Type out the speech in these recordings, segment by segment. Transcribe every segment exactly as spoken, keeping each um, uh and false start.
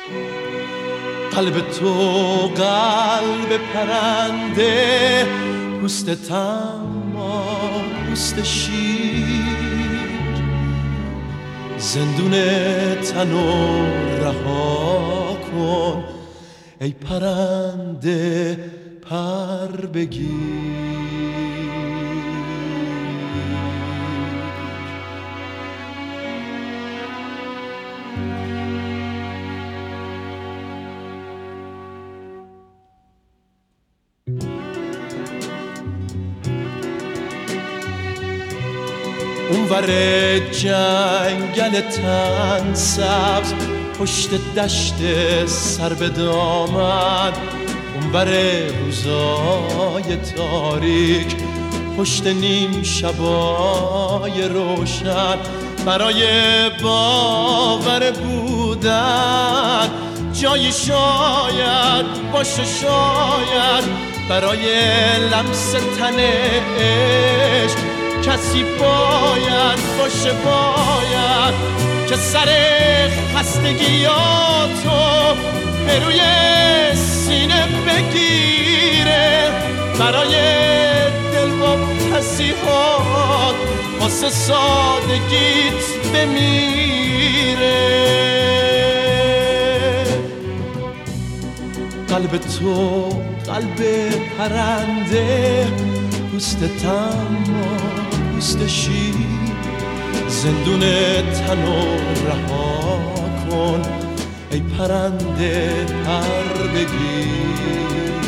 قلب تو قلب پرنده، پوست طماع پوست شیر، زندون تنو رها کن ای پرنده پر بگیر. اونور جنگل تن سبز، پشت دشت سر به دامن، اونور روزای تاریک، پشت نیم شبای روشن، برای باور بودن جایی شاید باشه، شاید برای لمس تن عشق کسی باید باشه، باید که سر خستگیاتو به روی سینه بگیره، برای دلواپسی‌هات واسه سادگیت بمیره. قلب تو قلب پرنده، پوست طماع پوست شیر، زندون تنو رها کن ای پرنده پر بگیر.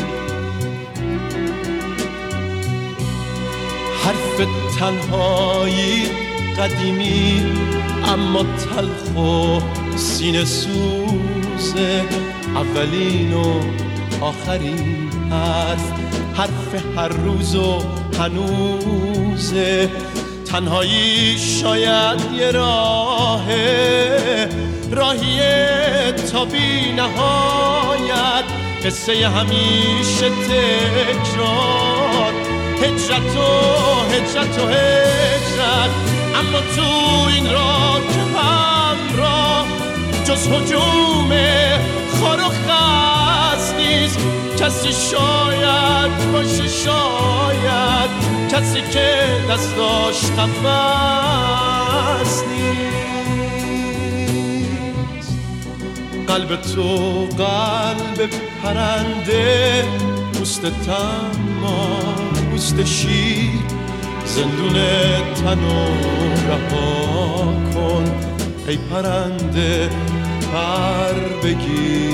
حرف تنهایی قدیمی اما تلخ و سینه سوزه، اولین و آخرین حرف، حرف هر روز و هنوزه. تنهایی شاید یه راهه، راهیه تا بی نهایت، قصه همیشه تکرار، هجرت و هجرت و هجرت. اما تو این راه که همراه جز هجوم خار و خس نیست، کسی شاید باشه، شاید کسی که دستاش قفس نیست. قلب تو قلب پرنده، پوست طماع پوست شیر، زندون تنو رها کن ای پرنده پر بگیر.